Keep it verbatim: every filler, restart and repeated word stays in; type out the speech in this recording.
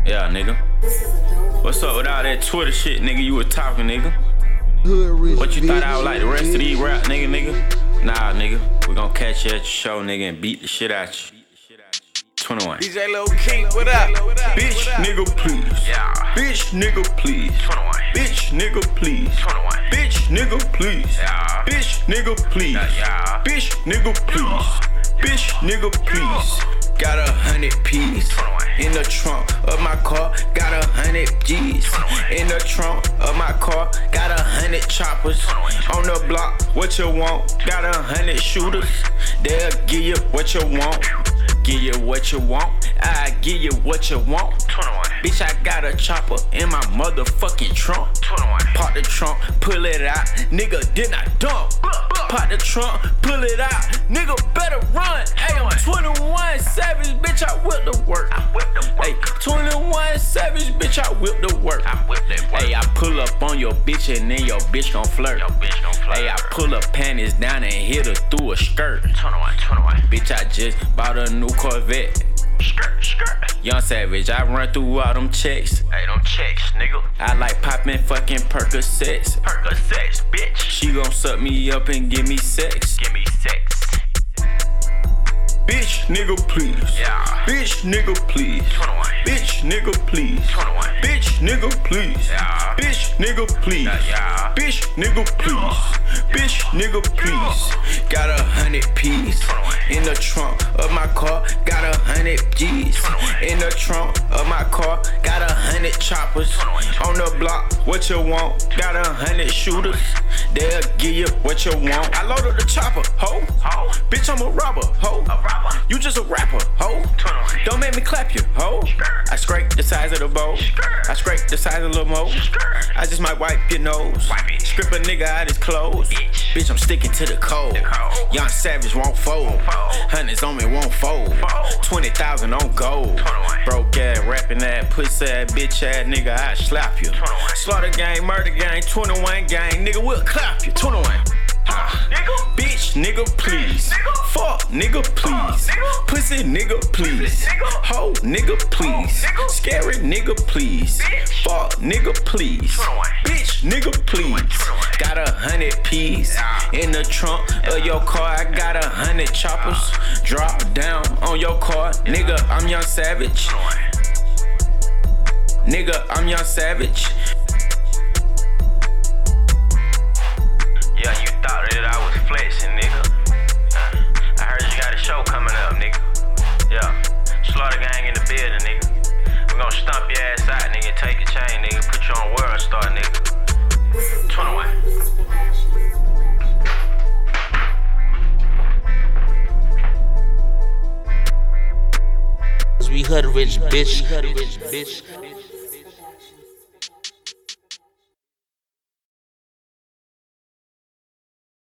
Yeah, nigga. What's up with all that Twitter shit, nigga? You was talking, nigga. What you thought I was like the rest of these rap nigga, nigga? Nah, nigga. We gon' catch you at your show, nigga, and beat the shit out you. twenty-one. D J Lil King, what up? Bitch, nigga, please. Yeah. Bitch, nigga, please. twenty-one. Bitch, nigga, please. twenty-one. Bitch, nigga, please. Yeah. Bitch, nigga, please. Yeah. Bitch, nigga, please. Bitch, nigga, please. Got a hundred P's in the trunk of my car. Got a hundred G's in the trunk of my car. Got a hundred choppers on the block. What you want? Got a hundred shooters. They'll give you what you want. Give you what you want. I give you what you want. twenty-one. Bitch, I got a chopper in my motherfucking trunk. twenty-one. Pop the trunk, pull it out. Nigga, did not dump. Pop the trunk, pull it out. Nigga, better run. Hey, I'm twenty-one Savage, bitch, I whip the work. I whip the work. Hey, twenty-one Savage, bitch, I whip the work. I whip that work. Hey, I pull up on your bitch and then your bitch gon' flirt. Your bitch gon' flirt. Hey, I pull her panties down and hit her through a skirt. twenty-one, twenty-one. Bitch, I just bought a new Corvette. Skirt, skirt. Young Savage, I run through all them checks. Hey, them checks, nigga. I like poppin' fucking Percocets. Percocets, bitch. She gon' suck me up and give me sex. Give me sex. Bitch, nigga, please. Yeah. Bitch, nigga, please. twenty-one. Bitch, nigga, please. twenty-one. Bitch, nigga, please. Yeah. Bitch, nigga, please. Yeah, yeah. Bitch, nigga, please. Bitch, nigga, please. Got a hundred P's in the trunk of my car. Got a hundred G's in the trunk of my car. Got a hundred choppers on the block. What you want? Got a hundred shooters. They'll give you what you want. I load up the chopper, ho. Ho. Bitch, I'm a robber, ho. A rapper. You just a rapper, ho. twenty-one. Don't make me clap you, ho. I scrape the size of the bowl. I scrape the size of the mo. I just might wipe your nose. Wipe it. Strip a nigga out his clothes. Bitch. Bitch, I'm sticking to the code. The code. Young Savage won't fold. Won't fold. Hundreds on me won't fold. Fold. Twenty thousand on gold. twenty-one. Broke ass, rapping ass, pussy ass, bitch ass nigga, I slap you. twenty-one. Slaughter gang, murder gang, twenty-one gang, nigga, we'll clap you. twenty-one. Uh, nigga. Bitch, nigga, please. Nigga. Fuck, nigga, please. nigga. Pussy, nigga, please. Nigga. Ho, nigga, please. nigga. Scary, nigga, please. Bitch. Fuck, nigga, please. twenty-one. Bitch, nigga, please. twenty-one. Got a hundred P's Yeah. in the trunk of your car. I got a hundred choppers. Drop down on your car. Nigga, I'm Young Savage. twenty-one. Nigga, I'm Young Savage. Yeah, you thought that I was flexing, nigga. Uh, I heard you got a show coming up, nigga. Yeah. Slaughter gang in the building, nigga. We gon' stomp your ass out, nigga. Take your chain, nigga. Put you on World Star, nigga. twenty-one. We hood rich, bitch.